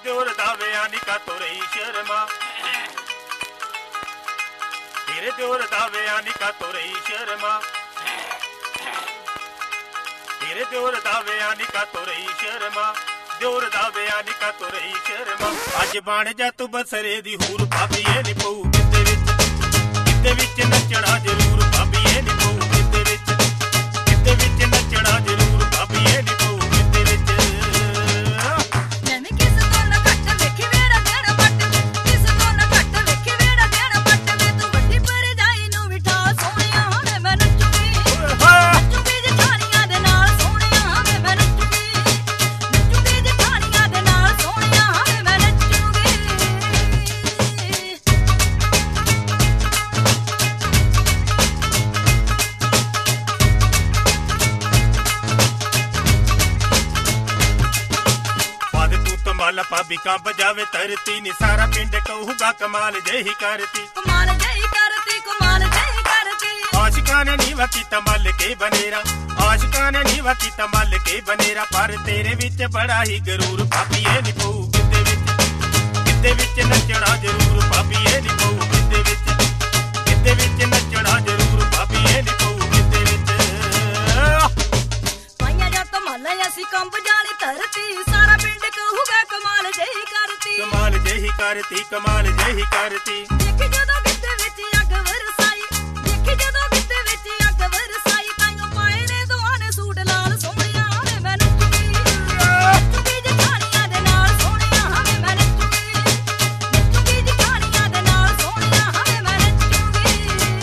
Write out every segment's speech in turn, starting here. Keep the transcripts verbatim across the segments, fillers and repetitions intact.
ਦਿਓਰ ਦਾ ਵਿਆਹ ਨੀ ਕਾਤੋਂ ਰਹੀ ਸ਼ਰਮਾ, ਤੇਰੇ ਦਿਓਰ ਦਾ ਵਿਆਹ ਨੀ ਕਾਤੋਂ ਰਹੀ ਸ਼ਰਮਾ, ਤੇਰੇ ਦਿਓਰ ਦਾ ਵਿਆਹ ਨੀ ਕਾਤੋਂ ਰਹੀ ਸ਼ਰਮਾ, ਦਿਓਰ ਦਾ ਵਿਆਹ ਨੀ ਕਾਤੋਂ ਰਹੀ ਸ਼ਰਮਾ। ਅੱਜ ਬਣ ਜਾ ਤੂੰ ਬਸਰੇ ਦੀ ਹੂਰ, ਭਾਬੀਏ ਨੀ ਪਊ ਕਿਤੇ ਵਿੱਚ, ਕਿਤੇ ਵਿੱਚ ਨੱਚਣਾ ਜ਼ਰੂਰ, ਭਾਬੀਏ ਨੀ ਪਊ ਕਿਤੇ ਵਿੱਚ, ਕਿਤੇ ਵਿੱਚ ਨੱਚਣਾ ਜ਼ਰੂਰ, ਭਾਬੀਏ ਨੀ ਪਊ ਕਿਤੇ ਵਿੱਚ। ਮੈਂ ਕਿਸ ਤੋਂ ਨਾ ਘੱਟ ਵੇਖੀ ਵੇੜਾ ਦੇਣਾ ਪੱਟ, ਕਿਸ ਤੋਂ ਨਾ ਘੱਟ ਵੇਖੀ ਵੇੜਾ ਦੇਣਾ ਪੱਟ ਵੇ ਤੂੰ ਵੱਡੀ ਪਰਜਾਈ ਨੂੰ ਬਿਠਾ ਸੋਹਣਿਆ ਵੇ ਮੈਂ ਨੱਚੂਗੀ, ਨੱਚੂਗੀ ਜਠਾਣੀਆਂ ਦੇ ਨਾਲ ਸੋਹਣਿਆ ਵੇ ਮੈਂ ਨੱਚੂਗੀ, ਨੱਚੂਗੀ ਜਠਾਣੀਆਂ ਦੇ ਨਾਲ ਸੋਹਣਿਆ ਵੇ ਮੈਂ ਨੱਚੂਗੀ। ਕਮਾਲ ਭਾਬੀ ਕੰਬ ਜਾਵੇ ਧਰਤੀ ਨੀ, ਸਾਰਾ ਪਿੰਡ ਕਹੂਗਾ ਕਮਾਲ ਜਿਹੀ ਕਰਤੀ, ਕਮਾਲ ਜਿਹੀ ਕਰਤੀ, ਕਮਾਲ ਜਿਹੀ ਕਰਤੀ। ਆਸ਼ਿਕਾਂ ਨੇ ਨੀਵਾ ਕੀਤਾ ਮੱਲ ਕੇ ਬਨੇਰਾ, ਆਸ਼ਿਕਾਂ ਨੇ ਨੀਵਾ ਕੀਤਾ ਮੱਲ ਕੇ ਬਨੇਰਾ, ਪਰ ਤੇਰੇ ਵਿੱਚ ਬੜਾ ਹੀ ਗਰੂਰ, ਭਾਬੀਏ ਨੀ ਪਊ ਕਿਤੇ ਵਿੱਚ, ਕਿਤੇ ਵਿੱਚ ਨੱਚਣਾ ਜ਼ਰੂਰ, ਭਾਬੀਏ ਨੀ ਪਊ ਕਿਤੇ ਵਿੱਚ, ਕਿਤੇ ਵਿੱਚ ਨੱਚਣਾ ਜ਼ਰੂਰ, ਭਾਬੀਏ ਨੀ ਪਊ ਕਿਤੇ ਵਿੱਚ। ਪਾਈਆਂ ਜਾਂ ਕਮਾਲਾਂ ਅਸੀਂ ਕੰਬ ਜਾਣੀ ਧਰਤੀ, ਸਾਰਾ ਪਿੰਡ ਕਹੂਗਾ ਕਮਾਲ ਜਿਹੀ ਕਰਤੀ, ਕਮਾਲ ਜਿਹੀ ਕਰਤੀ, ਕਮਾਲ ਜਿਹੀ ਕਰਤੀ। ਦੇਖੀ ਜਦੋਂ ਗਿੱਧੇ ਵਿੱਚ ਅੱਗ ਵਰਸਾਈ, ਦੇਖੀ ਜਦੋਂ ਗਿੱਧੇ ਵਿੱਚ ਅੱਗ ਵਰਸਾਈ, ਤਾਈਓ ਪਾਏ ਨੇ ਦੋਹਾਂ ਨੇ ਸੂਟ ਲਾਲ ਸੋਹਣਿਆ ਵੇ ਮੈਂ ਨੱਚੂਗੀ, ਨੱਚੂਗੀ ਜਠਾਣੀਆਂ ਦੇ ਨਾਲ ਸੋਹਣਿਆ ਵੇ ਮੈਂ ਨੱਚੂਗੀ, ਨੱਚੂਗੀ ਜਠਾਣੀਆਂ ਦੇ ਨਾਲ ਸੋਹਣਿਆ ਵੇ ਮੈਂ ਨੱਚੂਗੀ।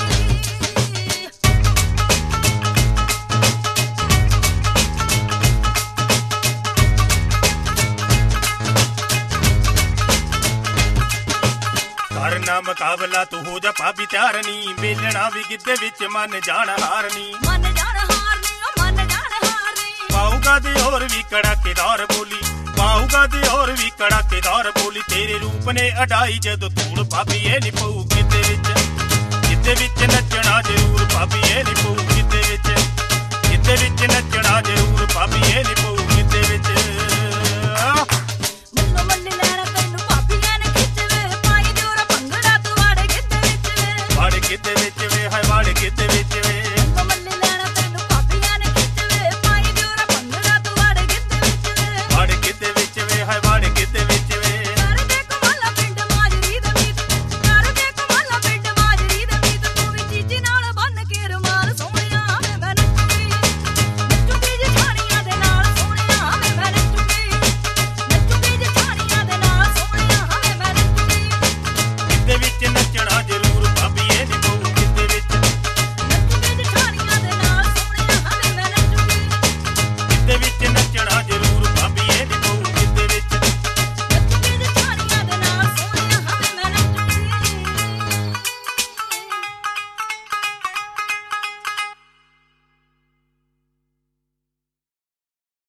ਕਰਨਾ ਮੁਕਾਬਲਾ ਤੂੰ ਹੋ ਜਾ ਭਾਬੀ ਤਿਆਰ ਨੀ, ਵੇਲਣਾ ਵੀ ਗਿੱਧੇ ਵਿੱਚ ਮਨ ਜਾਣ ਹਾਰਨੀ, ਮਨ ਜਾਣ ਹਾਰਨੀ ਓ ਮਨ ਜਾਣ ਹਾਰਨੀ। ਪਾਊਗਾ ਦੇ ਹੋਰ ਵੀ ਕੜਾਕੇਦਾਰ ਬੋਲੀ, ਪਾਊਗਾ ਦੇ ਹੋਰ ਵੀ ਕੜਾਕੇਦਾਰ ਬੋਲੀ, ਤੇਰੇ ਰੂਪ ਨੇ ਅਡਾਈ ਜਦੋਂ ਧੂੜ, ਭਾਬੀਏ ਨੀ ਪਊ ਕਿਤੇ ਵਿੱਚ, ਕਿਤੇ ਵਿੱਚ ਨੱਚਣਾ ਜ਼ਰੂਰ, ਭਾਬੀਏ ਨੀ ਪਊ ਕਿਤੇ ਵਿੱਚ, ਕਿਤੇ ਵਿੱਚ ਨੱਚਣਾ ਜ਼ਰੂਰ, ਭਾਬੀਏ ਨੀ ਪਊ ਕਿਤੇ ਵਿੱਚ। ਮੱਲੋ ਮੱਲੀ ਲੈਣਾ ਤੈਨੂੰ ਭਾਬੀਆਂ ਨੇ ਖਿੱਚ ਵੇ, ਪਾਈ ਦਿਓਰ ਭੰਗੜਾ ਤੂੰ ਵਾੜੇ ਗਿੱਧੇ ਵਿੱਚ ਵੇ, ਵਾੜੇ ਗਿੱਧੇ ਵਿੱਚ